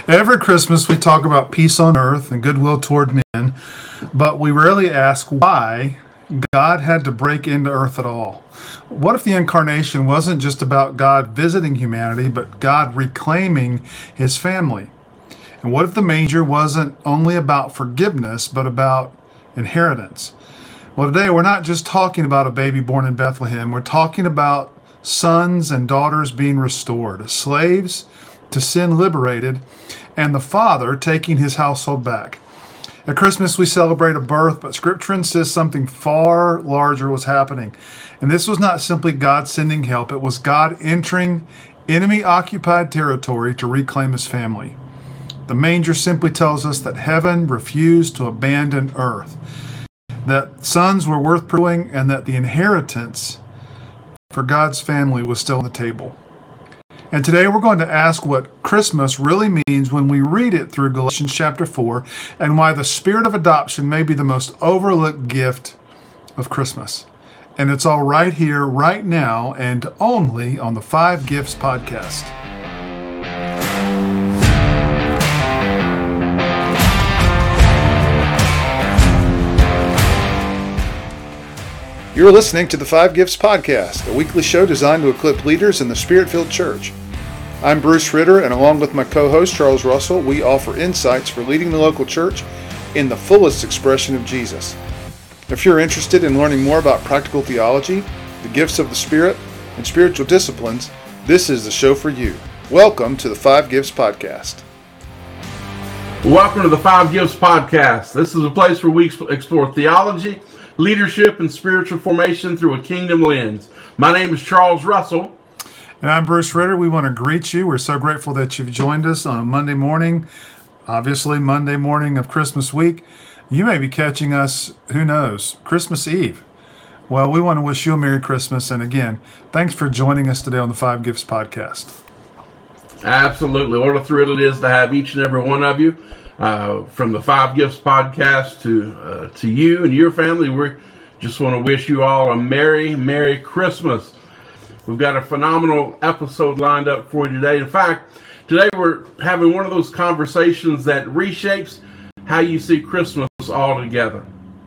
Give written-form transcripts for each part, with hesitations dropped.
Every Christmas we talk about peace on earth and goodwill toward men, but we rarely ask why God had to break into earth at all. What if the incarnation wasn't just about God visiting humanity, but God reclaiming his family? And what if the manger wasn't only about forgiveness, but about inheritance? Well, today we're not just talking about a baby born in Bethlehem. We're talking about sons and daughters being restored, slaves to sin liberated, and the Father taking his household back. At Christmas, we celebrate a birth, but Scripture insists something far larger was happening. And this was not simply God sending help, it was God entering enemy-occupied territory to reclaim his family. The manger simply tells us that heaven refused to abandon earth, that sons were worth pursuing, and that the inheritance for God's family was still on the table. And today we're going to ask what Christmas really means when we read it through Galatians chapter 4, and why the spirit of adoption may be the most overlooked gift of Christmas. And it's all right here, right now, and only on the Five Gifts podcast. You're listening to the Five Gifts Podcast, a weekly show designed to equip leaders in the Spirit-filled church. I'm Bruce Ritter, and along with my co-host Charles Russell, we offer insights for leading the local church in the fullest expression of Jesus. If you're interested in learning more about practical theology, the gifts of the Spirit, and spiritual disciplines, this is the show for you. Welcome to the Five Gifts Podcast. Welcome to the Five Gifts Podcast. This is a place where we explore theology, leadership, and spiritual formation through a kingdom lens. My name is Charles Russell. And I'm Bruce Ritter. We want to greet you. We're so grateful that you've joined us on a Monday morning, obviously Monday morning of Christmas week. You may be catching us, who knows, Christmas Eve. Well, we want to wish you a Merry Christmas. And again, thanks for joining us today on the Five Gifts Podcast. Absolutely. What a thrill it is to have each and every one of you. From the Five Gifts Podcast to you and your family, we just want to wish you all a Merry Christmas. We've got a phenomenal episode lined up for you today. In fact, today we're having one of those conversations that reshapes how you see Christmas altogether.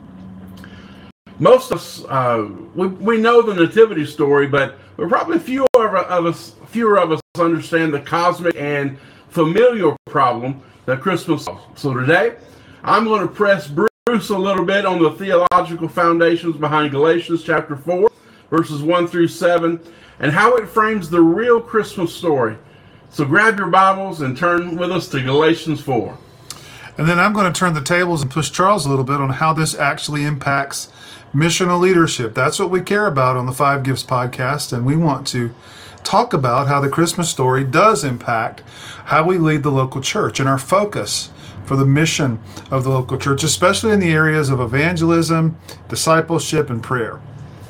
Most of us, we know the nativity story, but probably fewer of us understand the cosmic and familial problem that Christmas solves. So today, I'm going to press Bruce a little bit on the theological foundations behind Galatians chapter 4, verses 1 through 7, and how it frames the real Christmas story. So grab your Bibles and turn with us to Galatians 4. And then I'm going to turn the tables and push Charles a little bit on how this actually impacts missional leadership. That's what we care about on the Five Gifts Podcast, and we want to talk about how the Christmas story does impact how we lead the local church and our focus for the mission of the local church, especially in the areas of evangelism, discipleship, and prayer.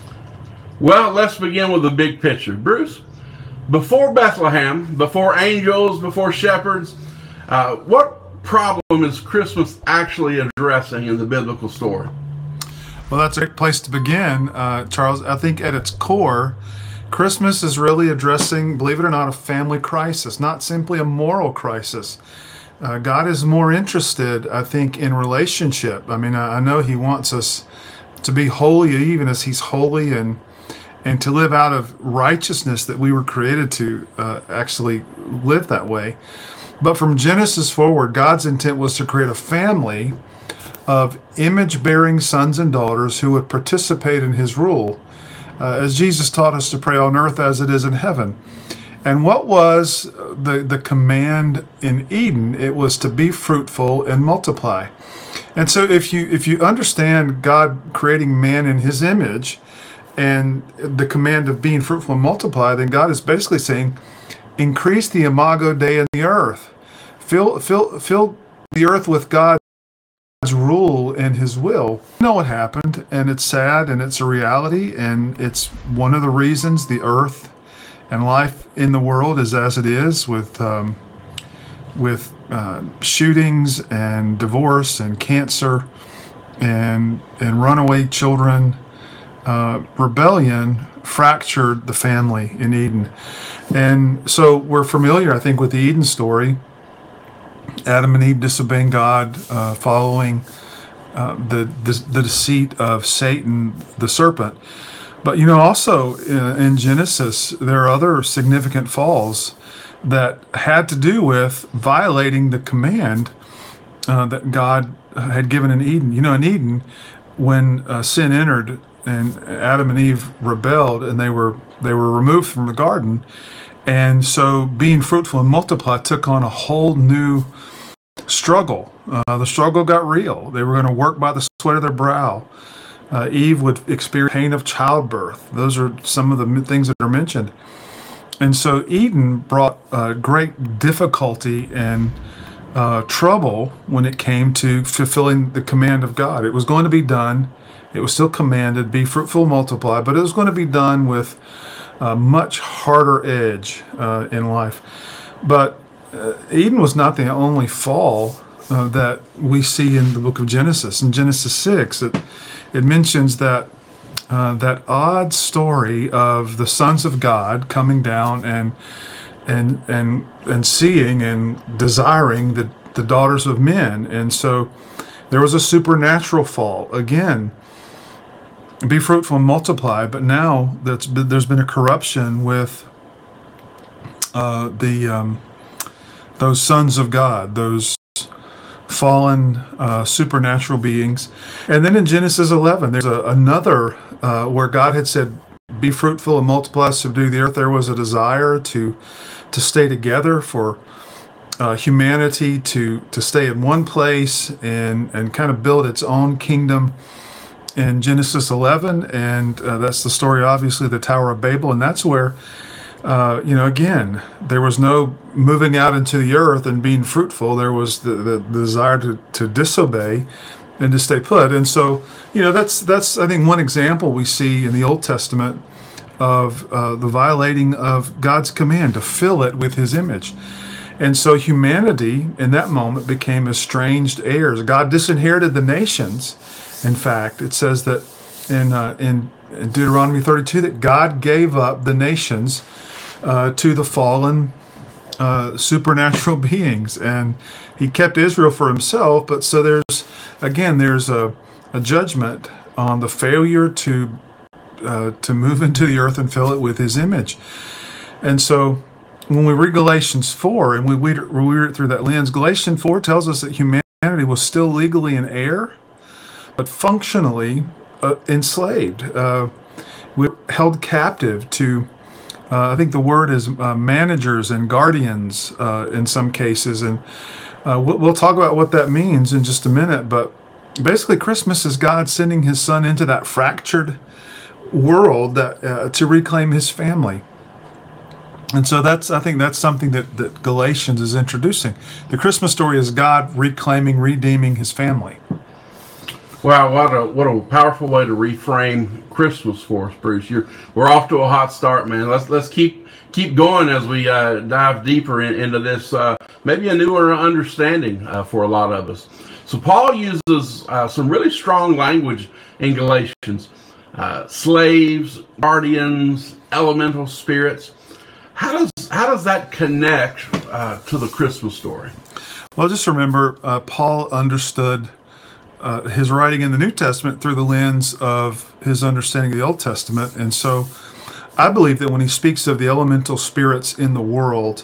Well, let's begin with the big picture. Bruce, before Bethlehem, before angels, before shepherds, what problem is Christmas actually addressing in the biblical story? Well, that's a great place to begin, Charles. I think at its core, Christmas is really addressing, believe it or not, a family crisis, not simply a moral crisis. God is more interested, I think, in relationship. I mean, I know he wants us to be holy even as he's holy, and to live out of righteousness that we were created to actually live that way. But from Genesis forward, God's intent was to create a family of image-bearing sons and daughters who would participate in his rule, as Jesus taught us to pray on earth as it is in heaven. And what was the command in Eden? It was to be fruitful and multiply. And so if you understand God creating man in his image and the command of being fruitful and multiply, then God is basically saying, increase the imago Dei in the earth. Fill the earth with God's rule and his will. You know what happened, and it's sad, and it's a reality, and it's one of the reasons the earth and life in the world is as it is, with shootings and divorce and cancer and runaway children. Rebellion fractured the family in Eden. And so we're familiar, I think, with the Eden story. Adam and Eve disobeying God, following the deceit of Satan, the serpent. But also in Genesis, there are other significant falls that had to do with violating the command that God had given in Eden. In Eden, when sin entered and Adam and Eve rebelled, and they were removed from the garden, and so being fruitful and multiply took on a whole new struggle. The struggle got real. They were going to work by the sweat of their brow. Eve would experience pain of childbirth. Those are some of the things that are mentioned. And so Eden brought great difficulty and trouble when it came to fulfilling the command of God. It was going to be done. It was still commanded, be fruitful, multiply, but it was going to be done with a much harder edge in life. But Eden was not the only fall that we see in the book of Genesis. In Genesis 6, it mentions that that odd story of the sons of God coming down and seeing and desiring the daughters of men. And so there was a supernatural fall. Again, be fruitful and multiply, but now there's been a corruption with those sons of God, those fallen supernatural beings. And then in Genesis 11, there's another where God had said, be fruitful and multiply, subdue the earth. There was a desire to stay together, for humanity to stay in one place and kind of build its own kingdom in Genesis 11. And that's the story, obviously, the Tower of Babel. And that's where again, there was no moving out into the earth and being fruitful. There was the desire to disobey and to stay put. And so, that's I think one example we see in the Old Testament of the violating of God's command to fill it with His image. And so humanity in that moment became estranged heirs. God disinherited the nations. In fact, it says that in Deuteronomy 32 that God gave up the nations to the fallen supernatural beings, and He kept Israel for Himself. But so there's a judgment on the failure to move into the earth and fill it with His image. And so when we read Galatians 4 and we read it through that lens, Galatians 4 tells us that humanity was still legally an heir, but functionally enslaved. We're held captive to I think the word is managers and guardians in some cases, and we'll talk about what that means in just a minute. But basically, Christmas is God sending His Son into that fractured world to reclaim His family. And so I think that's something that Galatians is introducing. The Christmas story is God reclaiming, redeeming His family. Wow, what a powerful way to reframe Christmas for us, Bruce. We're off to a hot start, man. Let's keep going as we dive deeper into this, maybe a newer understanding for a lot of us. So Paul uses some really strong language in Galatians: slaves, guardians, elemental spirits. How does that connect to the Christmas story? Well, just remember, Paul understood his writing in the New Testament through the lens of his understanding of the Old Testament. And so I believe that when he speaks of the elemental spirits in the world,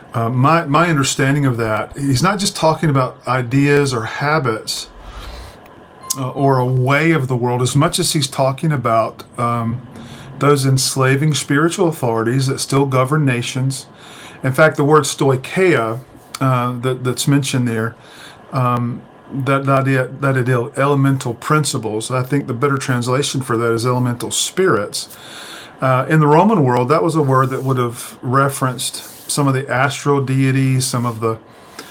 my understanding of that, he's not just talking about ideas or habits or a way of the world, as much as he's talking about those enslaving spiritual authorities that still govern nations. In fact, the word stoicheia that's mentioned there, that idea, elemental principles. I think the better translation for that is elemental spirits. In the Roman world, that was a word that would have referenced some of the astral deities, some of the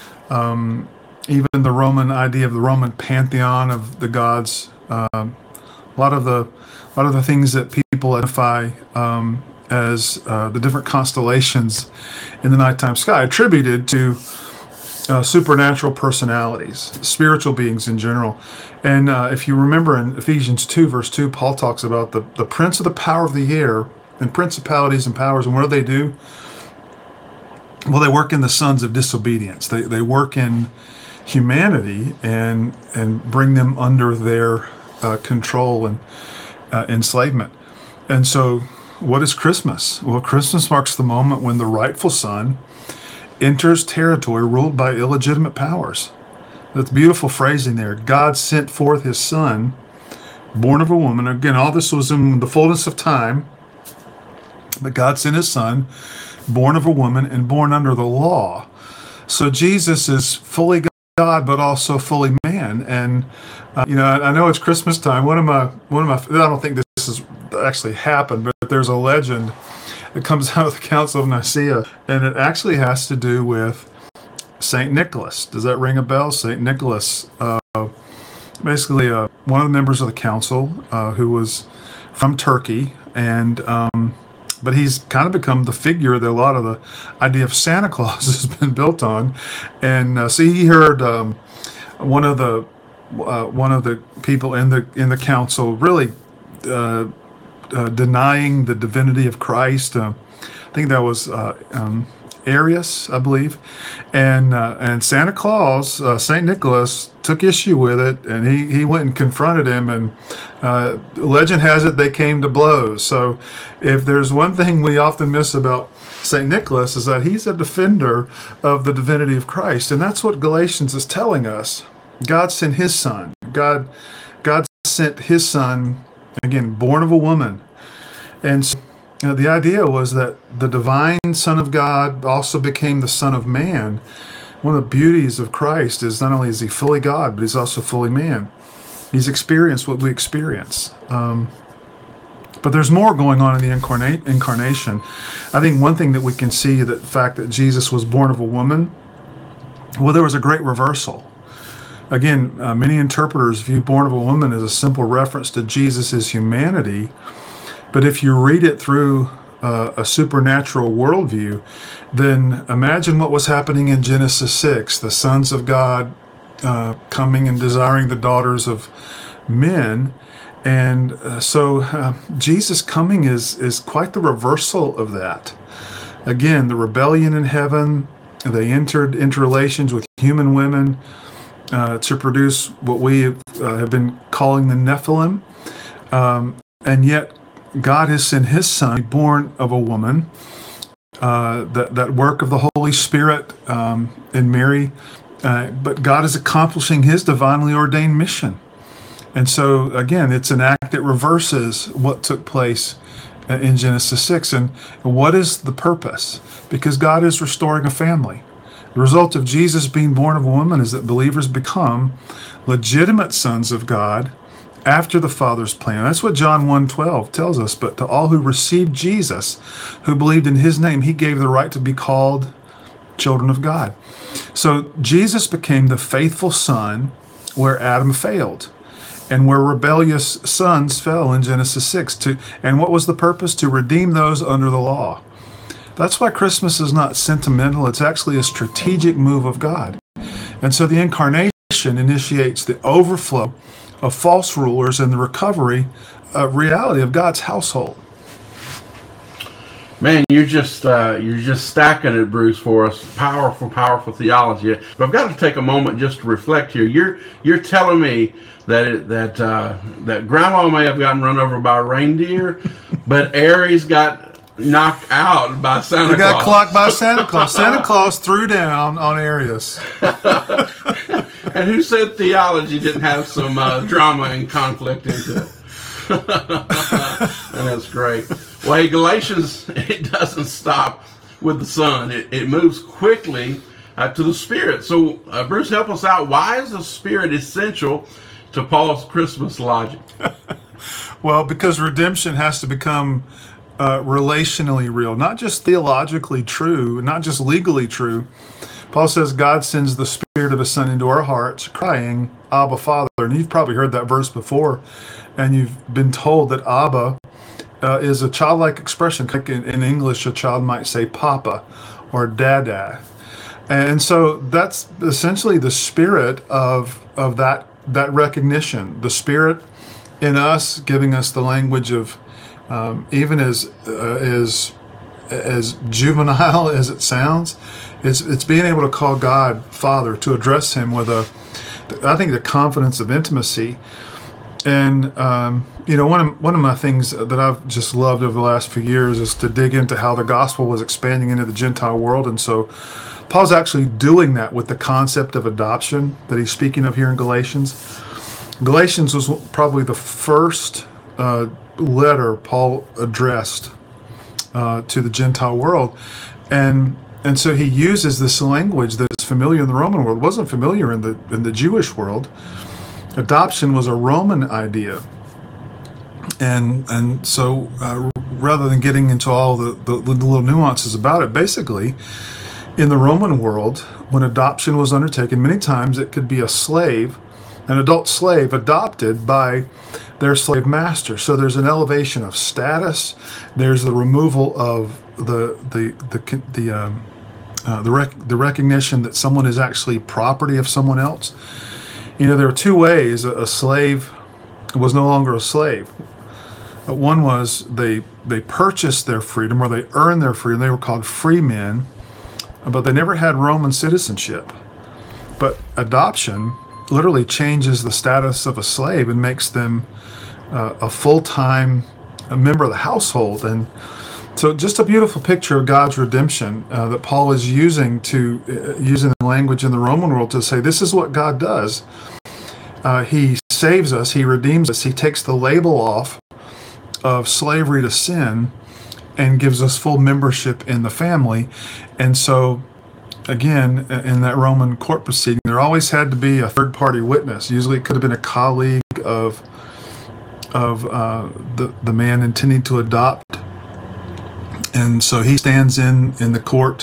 even the Roman idea of the Roman pantheon of the gods. A lot of the things that people identify as the different constellations in the nighttime sky attributed to supernatural personalities, spiritual beings in general. And if you remember in Ephesians 2, verse 2, Paul talks about the prince of the power of the air and principalities and powers. And what do? Well, they work in the sons of disobedience. They work in humanity and bring them under their control and enslavement. And so, what is Christmas? Well, Christmas marks the moment when the rightful son enters territory ruled by illegitimate powers. That's beautiful phrasing there. God sent forth his son, born of a woman. Again, all this was in the fullness of time. But God sent his son, born of a woman and born under the law. So Jesus is fully God, but also fully man. And I know it's Christmas time. One of my, I don't think this has actually happened, but there's a legend that comes out of the Council of Nicaea, and it actually has to do with Saint Nicholas. Does that ring a bell? Saint Nicholas, basically one of the members of the council who was from Turkey, and but he's kind of become the figure that a lot of the idea of Santa Claus has been built on. And so he heard one of the people in the council really denying the divinity of Christ. I think that was Arius, I believe, and Santa Claus, Saint Nicholas, took issue with it, and he went and confronted him, and legend has it they came to blows. So, if there's one thing we often miss about Saint Nicholas is that he's a defender of the divinity of Christ, and that's what Galatians is telling us. God sent His Son. God sent His Son, again, born of a woman, and so, the idea was that the divine Son of God also became the Son of Man. One of the beauties of Christ is not only is he fully God, but he's also fully man. He's experienced what we experience. But there's more going on in the incarnation. I think one thing that we can see, the fact that Jesus was born of a woman, well, there was a great reversal. Again, many interpreters view born of a woman as a simple reference to Jesus' humanity. But if you read it through a supernatural worldview, then imagine what was happening in Genesis 6, the sons of God coming and desiring the daughters of men. And so Jesus coming is quite the reversal of that. Again, the rebellion in heaven, they entered into relations with human women to produce what we have been calling the Nephilim. And yet, God has sent His Son, born of a woman, that work of the Holy Spirit in Mary, but God is accomplishing His divinely ordained mission. And so, again, it's an act that reverses what took place in Genesis 6. And what is the purpose? Because God is restoring a family. The result of Jesus being born of a woman is that believers become legitimate sons of God after the Father's plan. That's what John 1:12 tells us. But to all who received Jesus, who believed in His name, He gave the right to be called children of God. So Jesus became the faithful son where Adam failed and where rebellious sons fell in Genesis 6. And what was the purpose? To redeem those under the law. That's why Christmas is not sentimental. It's actually a strategic move of God. And so the incarnation initiates the overflow of false rulers and the recovery of reality of God's household. Man, you're just stacking it, Bruce, for us. Powerful theology. But I've got to take a moment just to reflect here. You're telling me that Grandma may have gotten run over by a reindeer, but Aries got knocked out by Santa Claus. He got clocked by Santa Claus. Santa Claus threw down on Arius. And who said theology didn't have some drama and conflict into it? And that's great. Well, hey, Galatians, it doesn't stop with the Son. It moves quickly to the Spirit. So, Bruce, help us out. Why is the Spirit essential to Paul's Christmas logic? Well, because redemption has to become relationally real, not just theologically true, not just legally true. Paul says God sends the Spirit of His Son into our hearts, crying, Abba, Father. And you've probably heard that verse before, and you've been told that Abba is a childlike expression. In English, a child might say Papa or Dada. And so that's essentially the spirit of that recognition. The Spirit in us giving us the language of, even as as juvenile as it sounds, it's being able to call God Father, to address Him with I think the confidence of intimacy. And one of my things that I've just loved over the last few years is to dig into how the gospel was expanding into the Gentile world. And so Paul's actually doing that with the concept of adoption that he's speaking of here in Galatians. Galatians was probably the first letter Paul addressed to the Gentile world, and so he uses this language that is familiar in the Roman world. It wasn't familiar in the Jewish world. Adoption was a Roman idea, and so rather than getting into all the little nuances about it, basically, in the Roman world, when adoption was undertaken, many times it could be a slave, an adult slave adopted by their slave master. So there's an elevation of status. There's the removal of the recognition that someone is actually property of someone else. There are two ways a slave was no longer a slave. One was they purchased their freedom, or they earned their freedom. They were called free men, but they never had Roman citizenship. But adoption literally changes the status of a slave and makes them a full-time member of the household. And so just a beautiful picture of God's redemption that Paul is using the language in the Roman world to say, this is what God does. He saves us, He redeems us, He takes the label off of slavery to sin and gives us full membership in the family. And so, again, in that Roman court proceeding, there always had to be a third-party witness. Usually it could have been a colleague of the man intending to adopt. And so he stands in the court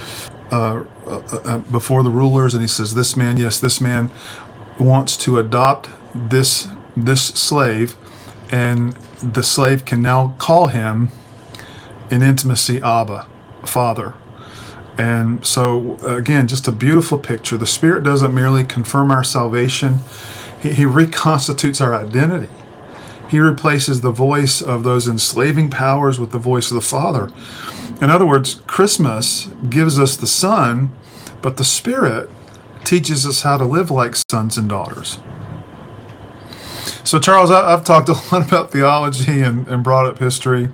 before the rulers, and he says, this man wants to adopt this slave, and the slave can now call him in intimacy Abba, Father. And so, again, just a beautiful picture. The Spirit doesn't merely confirm our salvation. He reconstitutes our identity. He replaces the voice of those enslaving powers with the voice of the Father. In other words, Christmas gives us the Son, but the Spirit teaches us how to live like sons and daughters. So, Charles, I've talked a lot about theology and brought up history.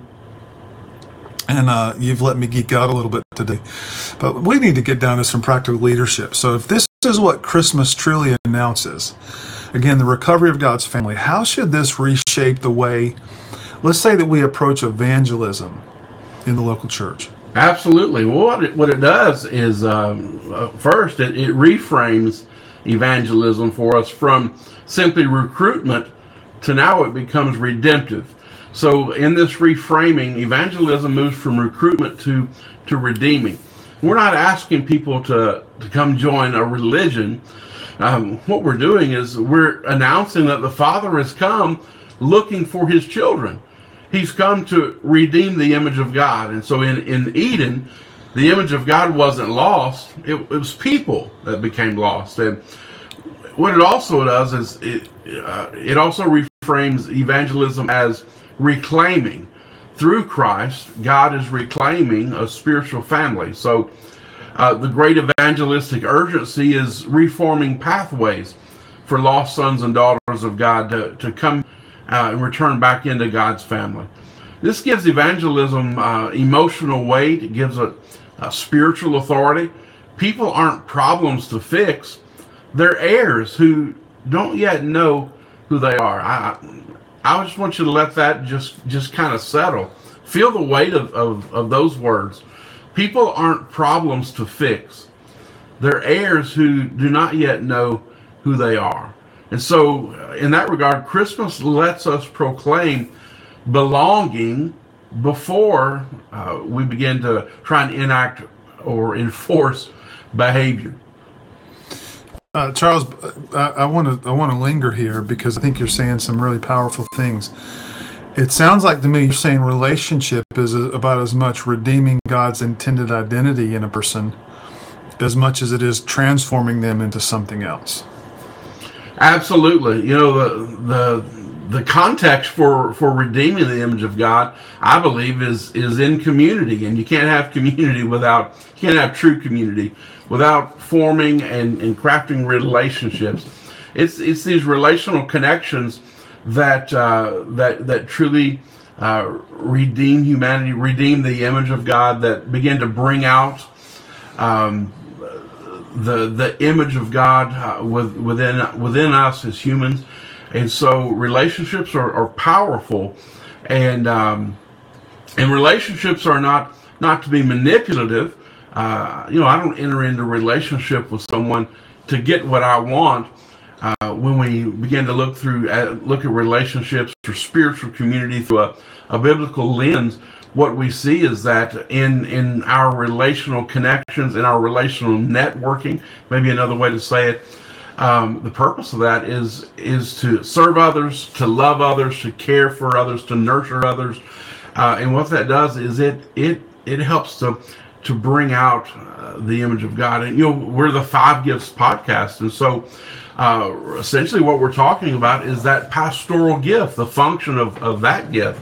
And you've let me geek out a little bit today. But we need to get down to some practical leadership. So if this is what Christmas truly announces, again, the recovery of God's family, how should this reshape the way, let's say, that we approach evangelism in the local church? Absolutely. Well, what it does is, first, it reframes evangelism for us from simply recruitment to now it becomes redemptive. So in this reframing, evangelism moves from recruitment to redeeming. We're not asking people to come join a religion. What we're doing is we're announcing that the Father has come looking for His children. He's come to redeem the image of God. And so in Eden, the image of God wasn't lost. It was people that became lost. And what it also does is it also reframes evangelism as reclaiming. Through Christ, God is reclaiming a spiritual family. So the great evangelistic urgency is reforming pathways for lost sons and daughters of God to come and return back into God's family. This gives evangelism emotional weight. It gives it a spiritual authority. People aren't problems to fix. They're heirs who don't yet know who they are. I just want you to let that just kind of settle. Feel the weight of those words. People aren't problems to fix. They're heirs who do not yet know who they are. And so, in that regard, Christmas lets us proclaim belonging before we begin to try and enact or enforce behavior. Charles, I want to linger here because I think you're saying some really powerful things. It sounds like to me you're saying relationship is about as much redeeming God's intended identity in a person as much as it is transforming them into something else. Absolutely. You know, the context for redeeming the image of God, I believe, is in community, and you can't have true community without forming and crafting relationships. It's these relational connections that truly redeem humanity, redeem the image of God, that begin to bring out the image of God within us as humans. And so relationships are powerful, and relationships are not to be manipulative. I don't enter into a relationship with someone to get what I want. When we begin to look at relationships or spiritual community through a biblical lens, what we see is that in our relational connections, in our relational networking, maybe another way to say it, the purpose of that is to serve others, to love others, to care for others, to nurture others, and what that does is it helps to bring out the image of God. And we're the Five Gifts podcast, and so essentially what we're talking about is that pastoral gift, the function of that gift.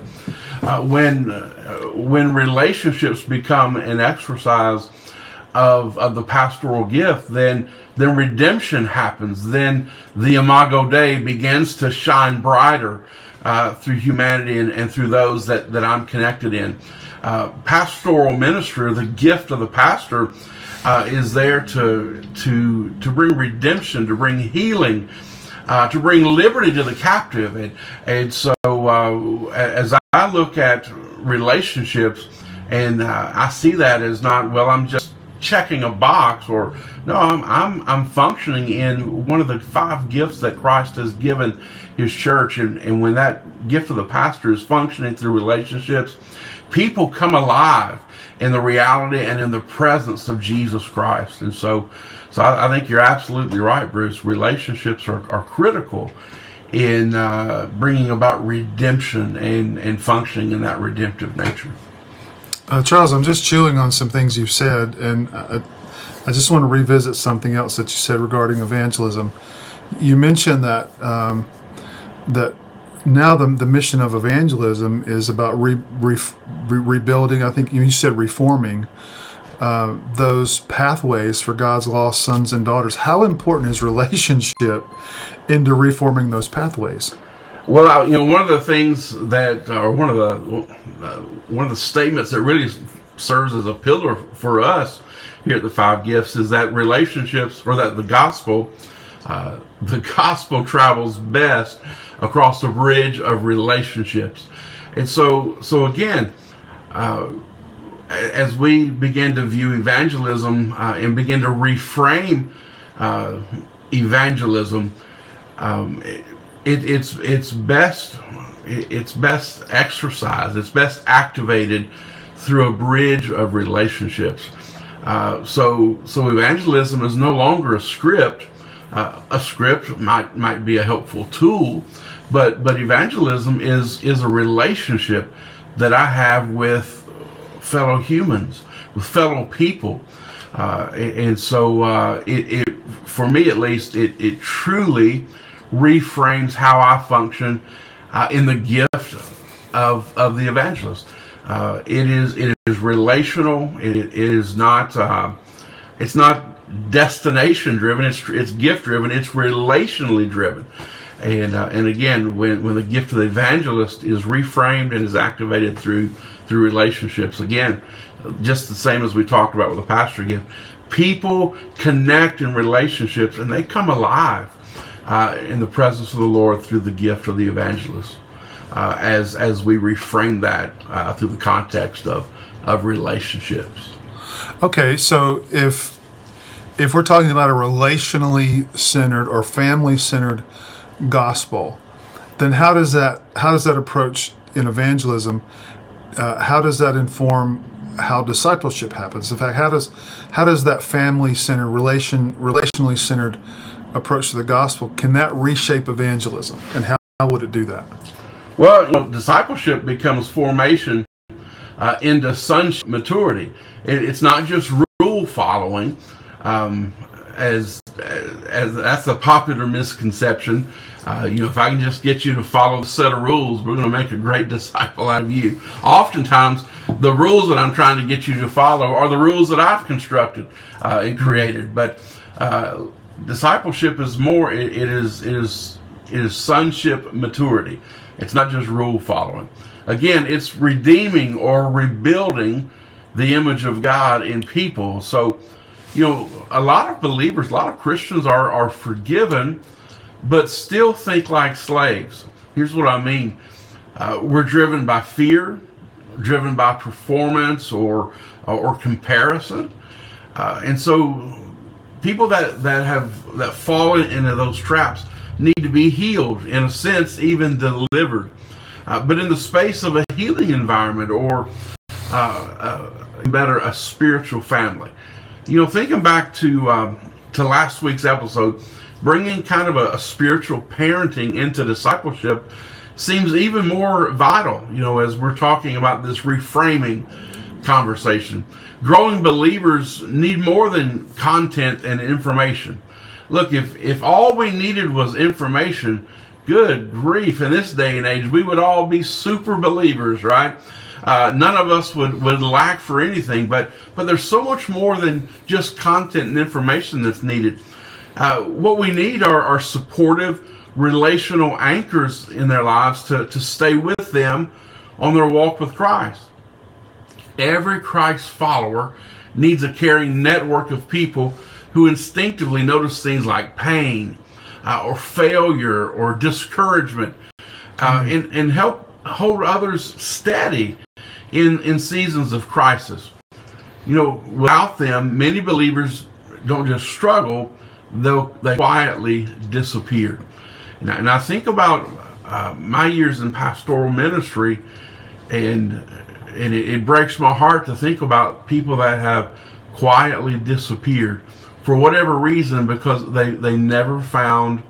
When relationships become an exercise of the pastoral gift, then redemption happens. Then the Imago Dei begins to shine brighter through humanity and through those that I'm connected in. Pastoral ministry, the gift of the pastor, is there to bring redemption, to bring healing, to bring liberty to the captive. And so as I look at relationships, and I see that as not, well, I'm just checking a box, or no, I'm functioning in one of the five gifts that Christ has given his church. And when that gift of the pastor is functioning through relationships, people come alive in the reality and in the presence of Jesus Christ. And so I think you're absolutely right, Bruce. Relationships are critical in bringing about redemption and functioning in that redemptive nature. Charles, I'm just chewing on some things you've said, and I just want to revisit something else that you said regarding evangelism. You mentioned that that now the mission of evangelism is about rebuilding. I think you said reforming those pathways for God's lost sons and daughters. How important is relationship into reforming those pathways? Well, one of the things that, or one of the statements that really serves as a pillar for us here at the Five Gifts is that relationships, or that the gospel travels best across the bridge of relationships. And so again, as we begin to view evangelism and begin to reframe evangelism, it's best exercised, it's best activated through a bridge of relationships. So evangelism is no longer a script. A script might be a helpful tool, but evangelism is a relationship that I have with fellow humans, with fellow people, and so it for me at least, it truly reframes how I function in the gift of the evangelist. It is relational. It is not. It's not destination driven. It's gift driven. It's relationally driven. And again, when the gift of the evangelist is reframed and is activated through relationships, again, just the same as we talked about with the pastor gift, people connect in relationships and they come alive in the presence of the Lord through the gift of the evangelist, as we reframe that through the context of relationships. Okay, so if we're talking about a relationally centered or family centered gospel, then how does that approach in evangelism? How does that inform how discipleship happens? In fact, how does that family centered, relationally centered approach to the gospel, can that reshape evangelism, and how would it do that? Well, discipleship becomes formation into sonship maturity. It's not just rule following. as that's a popular misconception. If I can just get you to follow the set of rules, we're going to make a great disciple out of you. Oftentimes, the rules that I'm trying to get you to follow are the rules that I've constructed and created. But discipleship is more. It is sonship maturity. It's not just rule following. Again, it's redeeming or rebuilding the image of God in people. So, a lot of believers, a lot of Christians are forgiven, but still think like slaves. Here's what I mean. We're driven by fear, driven by performance or comparison. And so people that fall into those traps need to be healed, in a sense, even delivered. But in the space of a healing environment or better, a spiritual family. Thinking back to last week's episode, bringing kind of a spiritual parenting into discipleship seems even more vital, as we're talking about this reframing conversation. Growing believers need more than content and information. Look, if all we needed was information, good grief, in this day and age, we would all be super believers, right? None of us would lack for anything, but there's so much more than just content and information that's needed. What we need are supportive, relational anchors in their lives to stay with them on their walk with Christ. Every Christ follower needs a caring network of people who instinctively notice things like pain or failure or discouragement and help hold others steady in seasons of crisis. Without them, many believers don't just struggle, they quietly disappear. And I think about my years in pastoral ministry, and it breaks my heart to think about people that have quietly disappeared for whatever reason, because they never found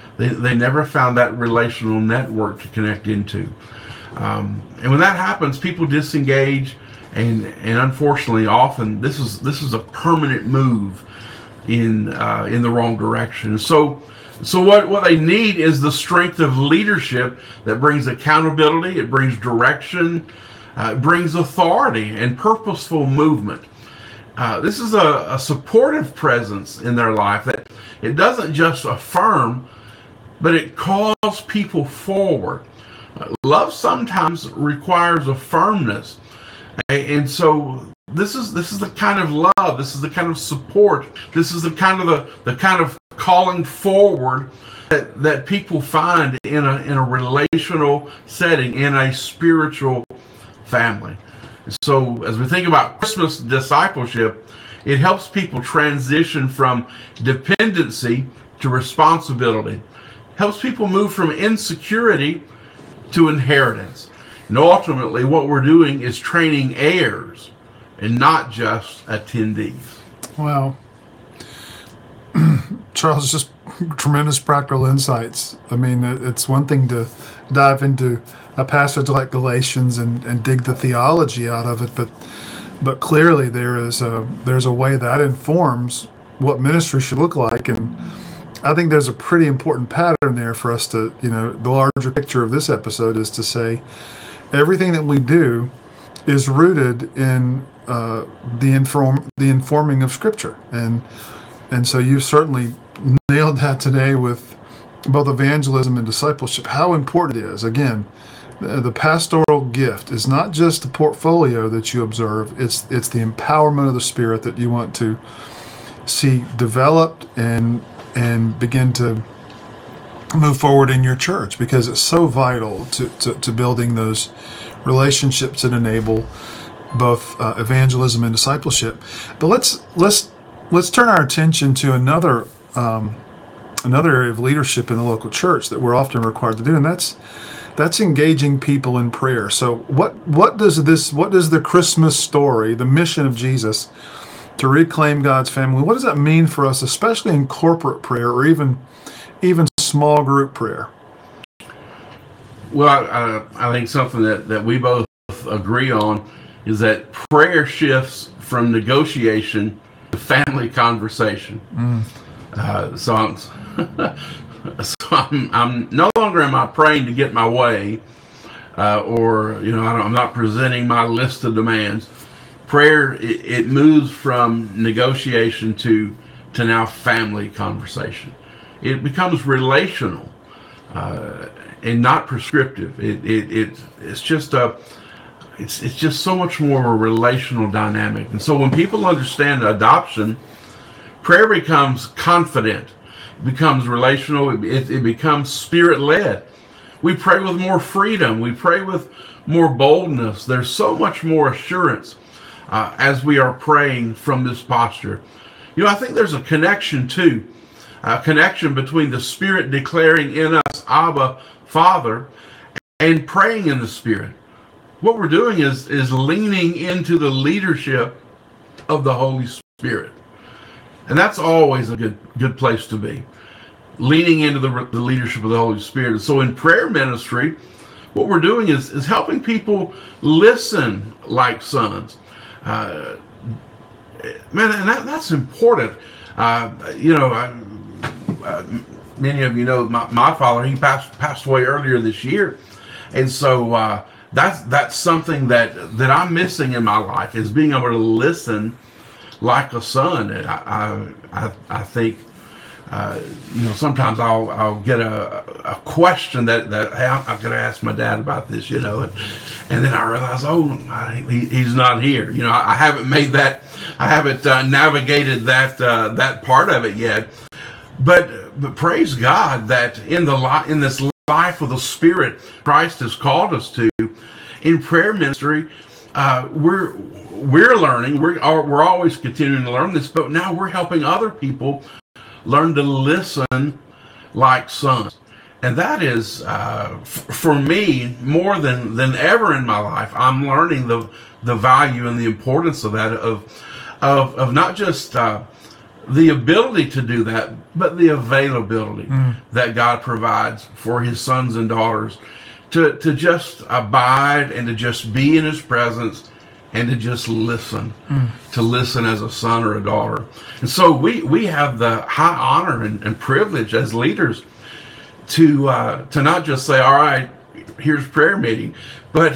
that relational network to connect into. And when that happens, people disengage, and unfortunately, often this is a permanent move in the wrong direction. So what they need is the strength of leadership that brings accountability, it brings direction, it brings authority and purposeful movement. This is a supportive presence in their life that it doesn't just affirm, but it calls people forward. Love sometimes requires a firmness, and so this is the kind of love, this is the kind of support, this is the kind of calling forward that people find in a relational setting, in a spiritual family. So as we think about Christmas discipleship, it helps people transition from dependency to responsibility, helps people move from insecurity to inheritance. And ultimately, what we're doing is training heirs and not just attendees. Well, Charles, just tremendous practical insights. I mean, it's one thing to dive into a passage like Galatians and dig the theology out of it, but clearly there's a way that informs what ministry should look like, and I think there's a pretty important pattern there for us to, the larger picture of this episode is to say everything that we do is rooted in the informing of Scripture, and so you certainly nailed that today with both evangelism and discipleship, how important it is. Again, the pastoral gift is not just the portfolio that you observe, it's the empowerment of the Spirit that you want to see developed and begin to move forward in your church, because it's so vital to building those relationships that enable both evangelism and discipleship. But let's turn our attention to another area of leadership in the local church that we're often required to do, and that's engaging people in prayer. So what does the Christmas story, the mission of Jesus to reclaim God's family, what does that mean for us, especially in corporate prayer or even small group prayer? Well, I think something that we both agree on is that prayer shifts from negotiation family conversation. So I'm no longer am I praying to get my way, or I'm not presenting my list of demands. Prayer it moves from negotiation to now family conversation. It becomes relational and not prescriptive. It's just so much more of a relational dynamic. And so when people understand adoption, prayer becomes confident, it becomes relational, it becomes spirit-led. We pray with more freedom. We pray with more boldness. There's so much more assurance as we are praying from this posture. I think there's a connection too, a connection between the Spirit declaring in us, Abba, Father, and praying in the Spirit. What we're doing is leaning into the leadership of the Holy Spirit. And that's always a good place to be, leaning into the leadership of the Holy Spirit. And so in prayer ministry, what we're doing is helping people listen like sons. Man, and that's important. Many of you know my father, he passed away earlier this year. And so that's something that I'm missing in my life, is being able to listen like a son. And I think sometimes I'll get a question that hey, I'm going to ask my dad about this, and then I realize, he's not here. I haven't made that, I haven't navigated that part of it yet. But praise God that in this life of the Spirit Christ has called us to, in prayer ministry, we're learning. We're always continuing to learn this, but now we're helping other people learn to listen like sons. And that is, for me, more than ever in my life, I'm learning the value and the importance of that, of not just the ability to do that, but the availability that God provides for his sons and daughters to just abide and to just be in his presence and to just listen, to listen as a son or a daughter. And so we have the high honor and privilege as leaders to not just say, all right, here's prayer meeting, but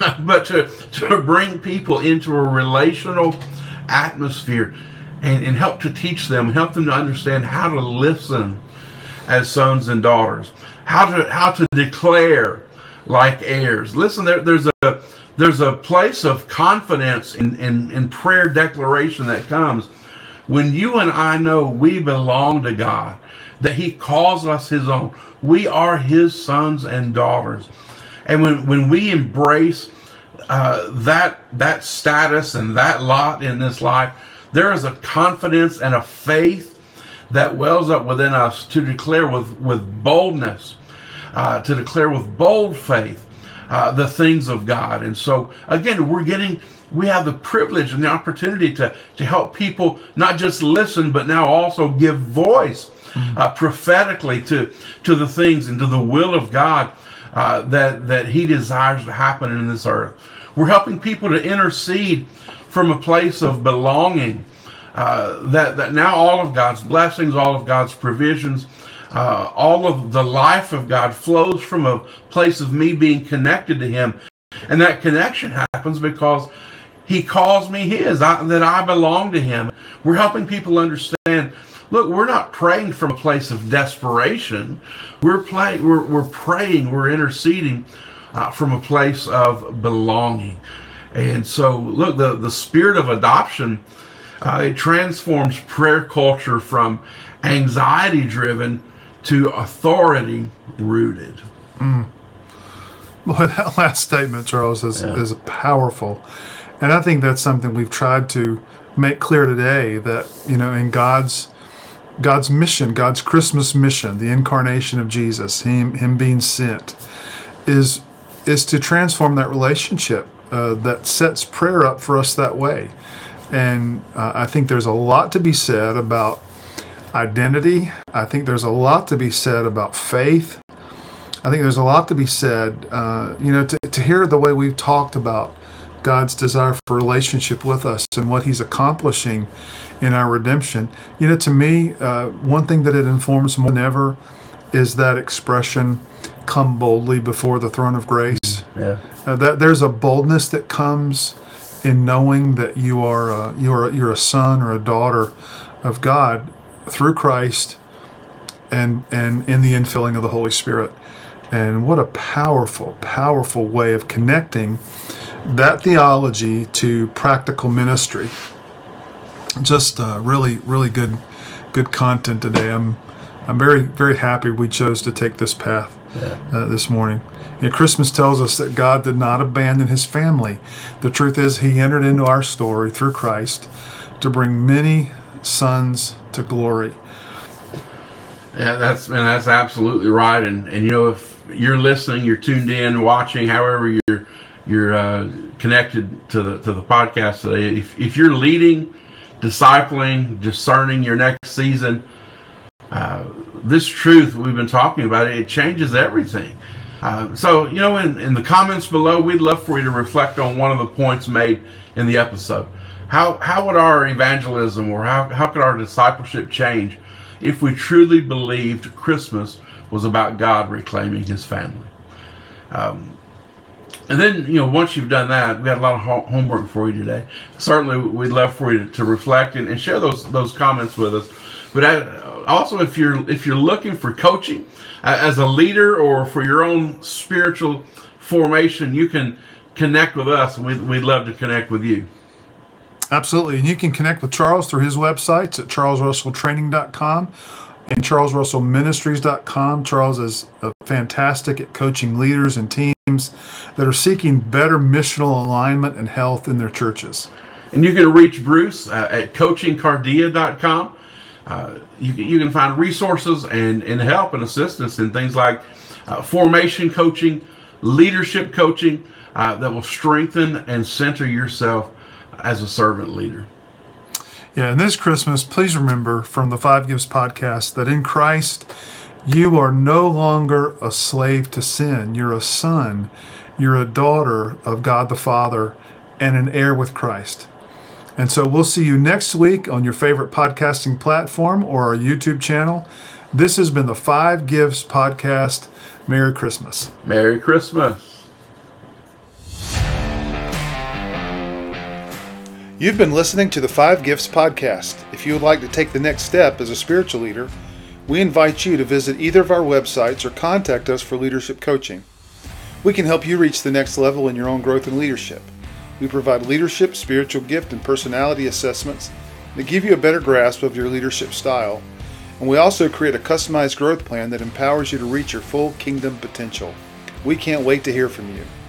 to bring people into a relational atmosphere and help to teach them, help them to understand how to listen as sons and daughters, how to declare like heirs. Listen, there's a place of confidence in prayer declaration that comes when you and I know we belong to God, that he calls us his own. We are his sons and daughters. And when we embrace that status and that lot in this life, there is a confidence and a faith that wells up within us to declare with boldness, to declare with bold faith the things of God. And so, again, we have the privilege and the opportunity to help people not just listen, but now also give voice prophetically to the things and to the will of God that he desires to happen in this earth. We're helping people to intercede from a place of belonging, that now all of God's blessings, all of God's provisions, all of the life of God flows from a place of me being connected to him. And that connection happens because he calls me his, that I belong to him. We're helping people understand, look, we're not praying from a place of desperation. We're praying, we're interceding from a place of belonging. And so, look, the spirit of adoption, it transforms prayer culture from anxiety-driven to authority-rooted. Well, that last statement, Charles, is powerful. And I think that's something we've tried to make clear today, that, in God's mission, God's Christmas mission, the incarnation of Jesus, him being sent, is to transform that relationship that sets prayer up for us that way. And I think there's a lot to be said about identity. I think there's a lot to be said about faith. I think there's a lot to be said, to hear the way we've talked about God's desire for relationship with us and what he's accomplishing in our redemption. To me, one thing that it informs more than ever is that expression, "Come boldly before the throne of grace." Yeah. That there's a boldness that comes in knowing that you're a son or a daughter of God through Christ, and in the infilling of the Holy Spirit. And what a powerful, powerful way of connecting that theology to practical ministry. Just really, really good content today. I'm very, very happy we chose to take this path this morning. Christmas tells us that God did not abandon his family. The truth is, he entered into our story through Christ to bring many sons to glory. Yeah, that's absolutely right. And if you're listening, you're tuned in, watching, however you're connected to the podcast today. If you're leading, discipling, discerning your next season, this truth we've been talking about, it changes everything. So in the comments below, we'd love for you to reflect on one of the points made in the episode. How would our evangelism, or how could our discipleship change if we truly believed Christmas was about God reclaiming his family? And then, once you've done that, we've got a lot of homework for you today. Certainly, we'd love for you to reflect and share those comments with us. But also, if you're looking for coaching as a leader or for your own spiritual formation, you can connect with us, and we'd love to connect with you. Absolutely. And you can connect with Charles through his websites at charlesrusselltraining.com and charlesrussellministries.com. Charles is fantastic at coaching leaders and teams that are seeking better missional alignment and health in their churches. And you can reach Bruce at coachingcardia.com. You can find resources and help and assistance in things like formation coaching, leadership coaching that will strengthen and center yourself as a servant leader. Yeah, and this Christmas, please remember from the Five Gifts podcast that in Christ, you are no longer a slave to sin. You're a son, you're a daughter of God the Father, and an heir with Christ. And so we'll see you next week on your favorite podcasting platform or our YouTube channel. This has been the Five Gifts podcast. Merry Christmas. Merry Christmas. You've been listening to the Five Gifts podcast. If you would like to take the next step as a spiritual leader, we invite you to visit either of our websites or contact us for leadership coaching. We can help you reach the next level in your own growth and leadership. We provide leadership, spiritual gift, and personality assessments that give you a better grasp of your leadership style. And we also create a customized growth plan that empowers you to reach your full kingdom potential. We can't wait to hear from you.